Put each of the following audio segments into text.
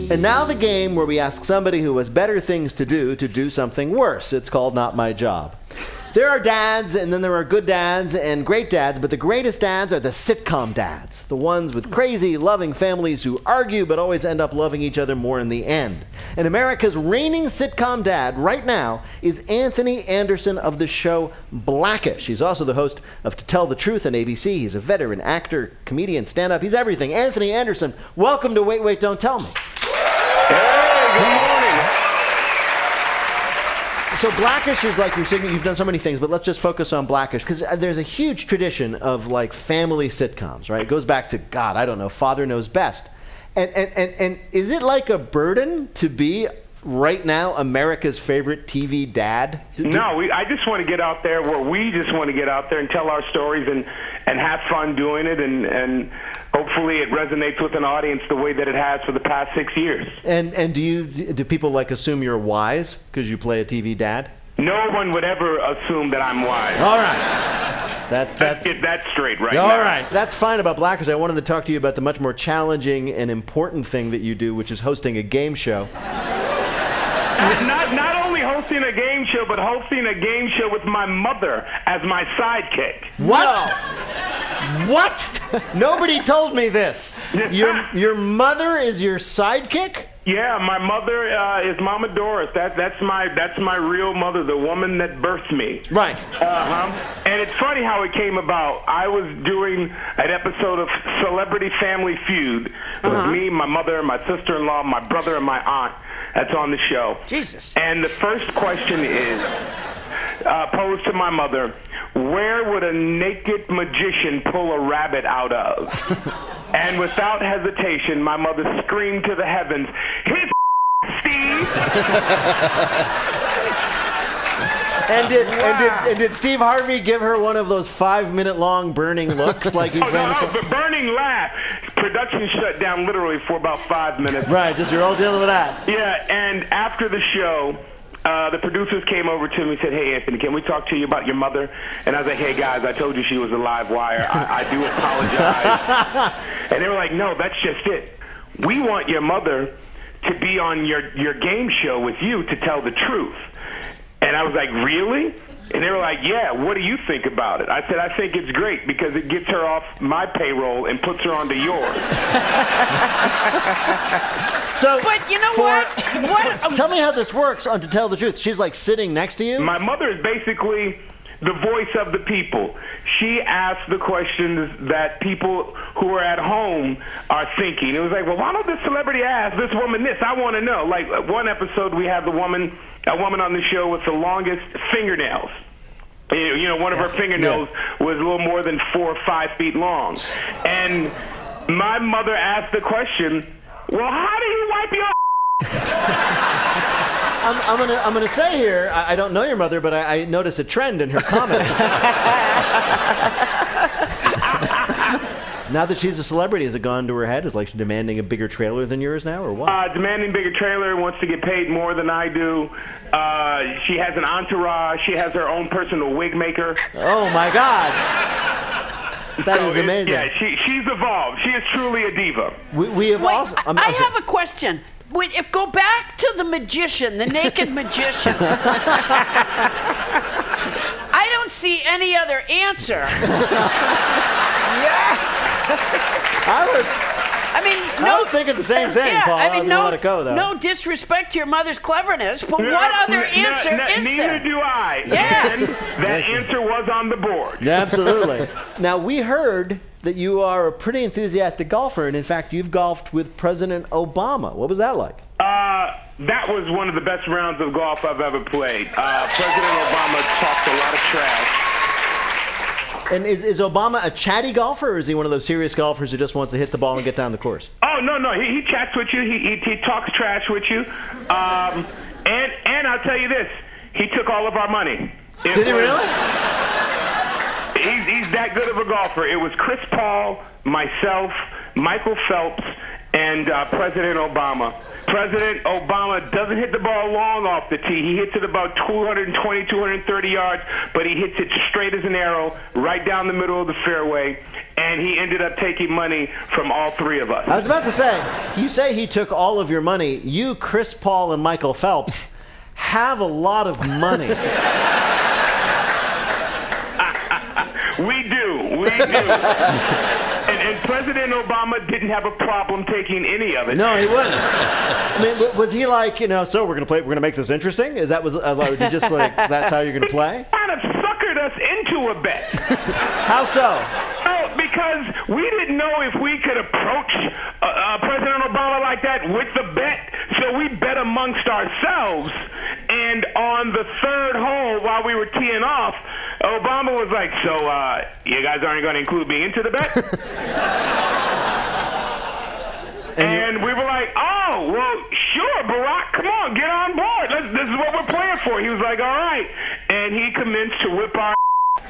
And now the game where we ask somebody who has better things to do something worse. It's called Not My Job. There are dads, and then there are good dads and great dads, but the greatest dads are the sitcom dads. The ones with crazy, loving families who argue but always end up loving each other more in the end. And America's reigning sitcom dad right now is Anthony Anderson of the show Blackish. He's also the host of To Tell the Truth on ABC. He's a veteran actor, comedian, stand-up. He's everything. Anthony Anderson, welcome to Wait, Wait, Don't Tell Me. Hey, good morning. So Blackish is like you're saying, you've done so many things, but let's just focus on Blackish because there's a huge tradition of like family sitcoms, right? It goes back to, God, I don't know, Father Knows Best. And is it like a burden to be right now America's favorite TV dad? No, I just want to get out there where we just want to get out there and tell our stories and have fun doing it, and hopefully it resonates with an audience the way that it has for the past 6 years. And do people like assume you're wise because you play a TV dad? No one would ever assume that I'm wise. All right. Let's get that straight right now. All right. That's fine about Blackish. I wanted to talk to you about the much more challenging and important thing that you do, which is hosting a game show. Not only hosting a game show, but hosting a game show with my mother as my sidekick. What? What? Nobody told me this. Your mother is your sidekick? Yeah, my mother is Mama Doris. That's my real mother, the woman that birthed me. Right. And it's funny how it came about. I was doing an episode of Celebrity Family Feud with me, my mother, my sister-in-law, my brother, and my aunt. That's on the show. Jesus. And the first question is posed to my mother: where would a naked magician pull a rabbit out of? And without hesitation, my mother screamed to the heavens, "His Steve!" And did Steve Harvey give her one of those 5-minute long burning looks like he's famous for? But burning laugh. Production shut down literally for about 5 minutes. Right, just you're all dealing with that. Yeah, and after the show, the producers came over to me and said, "Hey, Anthony, can we talk to you about your mother?" And I was like, "Hey, guys, I told you she was a live wire. I do apologize." And they were like, "No, that's just it. We want your mother to be on your game show with you to tell the truth." And I was like, "Really?" And they were like, "Yeah, what do you think about it?" I said, "I think it's great because it gets her off my payroll and puts her onto yours." But you know what? Tell me how this works on To Tell the Truth. She's like sitting next to you? My mother is basically the voice of the people. She asks the questions that people who are at home are thinking. It was like, well, why don't this celebrity ask this woman this? I want to know. Like one episode, we had a woman on the show with the longest fingernails. You know, one of her fingernails was a little more than 4 or 5 feet long. And my mother asked the question, well, how do you wipe your I'm gonna say here, I don't know your mother, but I notice a trend in her comedy. Now that she's a celebrity, has it gone to her head? Is like she demanding a bigger trailer than yours now, or what? Demanding bigger trailer, wants to get paid more than I do. She has an entourage. She has her own personal wig maker. Oh my God, that is amazing. Yeah, she's evolved. She is truly a diva. We have also. I have a question. If go back to the magician, the naked magician. I don't see any other answer. Yes. I was thinking the same thing, yeah, Paul. I mean, let it go, though. No disrespect to your mother's cleverness, but what other answer is there? Neither do I. Yeah. And that answer was on the board. Yeah, absolutely. Now, we heard that you are a pretty enthusiastic golfer, and in fact, you've golfed with President Obama. What was that like? That was one of the best rounds of golf I've ever played. President Obama talked a lot of trash. And is Obama a chatty golfer, or is he one of those serious golfers who just wants to hit the ball and get down the course? Oh, no. He chats with you. He talks trash with you. And I'll tell you this. He took all of our money. Did he really? He's that good of a golfer. It was Chris Paul, myself, Michael Phelps, and President Obama. President Obama doesn't hit the ball long off the tee. He hits it about 220, 230 yards, but he hits it straight as an arrow right down the middle of the fairway, and he ended up taking money from all three of us. I was about to say, you say he took all of your money. You, Chris Paul, and Michael Phelps have a lot of money. We do. And President Obama didn't have a problem taking any of it. No, he wouldn't. I mean, was he like, so we're gonna make this interesting? Is that just like that's how you're gonna play? Kind of suckered us into a bet. How so? Oh, because we didn't know if we could approach President Obama like that with the bet, so we bet amongst ourselves. And on the third hole, while we were teeing off, Obama was like, so you guys aren't going to include me into the bet? And we were like, oh, well, sure, Barack, come on, get on board. This is what we're playing for. He was like, all right. And he commenced to whip our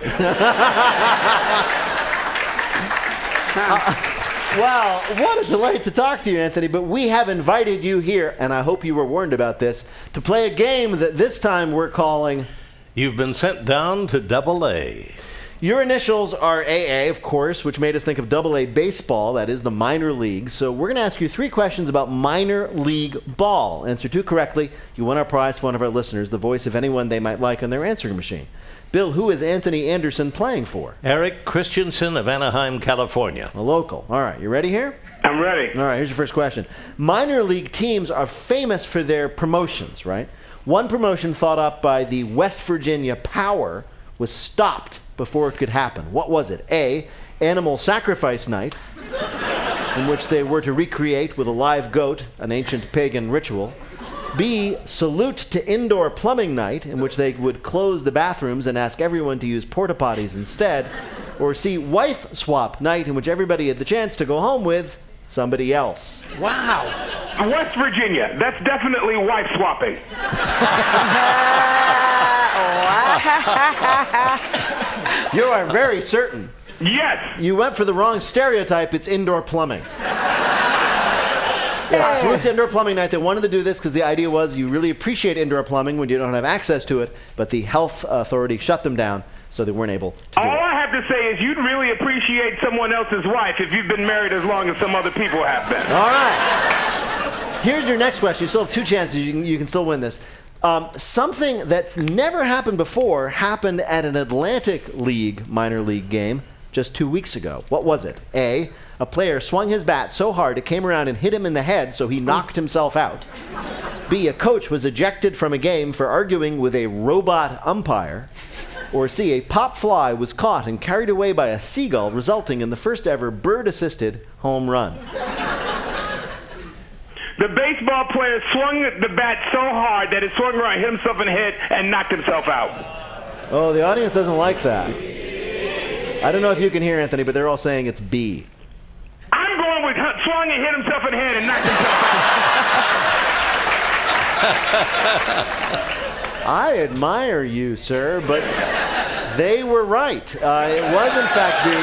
Well, what a delight to talk to you, Anthony, but we have invited you here, and I hope you were warned about this, to play a game that this time we're calling... You've been sent down to AA. Your initials are AA, of course, which made us think of AA baseball, that is the minor league. So we're going to ask you 3 questions about minor league ball. Answer 2 correctly, you win our prize for one of our listeners, the voice of anyone they might like on their answering machine. Bill, who is Anthony Anderson playing for? Eric Christensen of Anaheim, California. A local. All right, you ready here? I'm ready. All right, here's your first question. Minor league teams are famous for their promotions, right? One promotion thought up by the West Virginia Power was stopped before it could happen. What was it? A, Animal Sacrifice Night, in which they were to recreate with a live goat an ancient pagan ritual. B, Salute to Indoor Plumbing Night, in which they would close the bathrooms and ask everyone to use porta potties instead. Or C, Wife Swap Night, in which everybody had the chance to go home with somebody else. Wow. West Virginia. That's definitely wife swapping. You are very certain. Yes. You went for the wrong stereotype. It's indoor plumbing. Yeah, it's Salute to Indoor Plumbing Night. They wanted to do this because the idea was you really appreciate indoor plumbing when you don't have access to it, but the health authority shut them down, so they weren't able to do All it. I have to say is you'd really appreciate someone else's wife if you've been married as long as some other people have been. All right. Here's your next question. You still have 2 chances. You can still win this. Something that's never happened before happened at an Atlantic League minor league game just 2 weeks ago. What was it? A player swung his bat so hard it came around and hit him in the head, so he knocked himself out. B, a coach was ejected from a game for arguing with a robot umpire. Or C, a pop fly was caught and carried away by a seagull, resulting in the first ever bird-assisted home run. The baseball player swung the bat so hard that it swung around, hit himself in the head, and knocked himself out. Oh, the audience doesn't like that. I don't know if you can hear, Anthony, but they're all saying it's B. I'm going with swung and hit himself in the head and knocked himself out. I admire you, sir, but they were right. It was, in fact, B.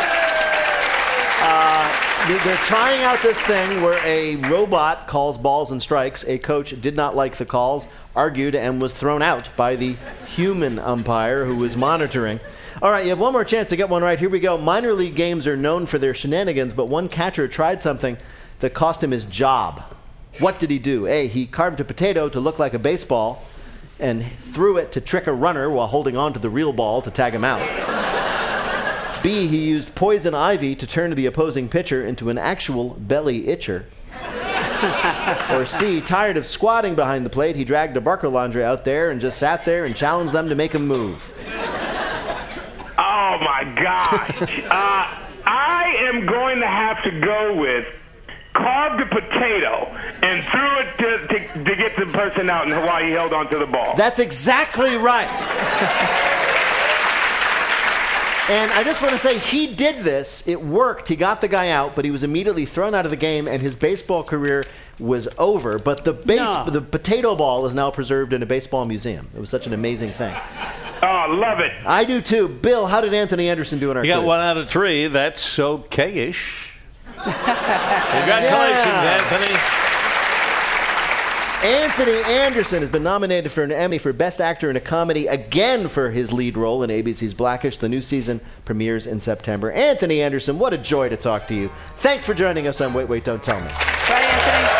They're trying out this thing where a robot calls balls and strikes. A coach did not like the calls, argued, and was thrown out by the human umpire who was monitoring. All right, you have one more chance to get one right. Here we go. Minor league games are known for their shenanigans, but one catcher tried something that cost him his job. What did he do? A, he carved a potato to look like a baseball and threw it to trick a runner while holding on to the real ball to tag him out. B, he used poison ivy to turn the opposing pitcher into an actual belly itcher. Or C, tired of squatting behind the plate, he dragged a Barker Laundry out there and just sat there and challenged them to make him move. Oh, my gosh. I am going to have to go with carved a potato and threw it to get the person out while he held onto the ball. That's exactly right. And I just want to say, he did this. It worked. He got the guy out, but he was immediately thrown out of the game, and his baseball career was over. But the potato ball is now preserved in a baseball museum. It was such an amazing thing. Oh, love it. I do, too. Bill, how did Anthony Anderson do in our quiz? You got 1 out of 3. That's okay-ish. Congratulations, Anthony. Anthony Anderson has been nominated for an Emmy for Best Actor in a Comedy again for his lead role in ABC's Blackish. The new season premieres in September. Anthony Anderson, what a joy to talk to you. Thanks for joining us on Wait, Wait, Don't Tell Me. Bye, Anthony.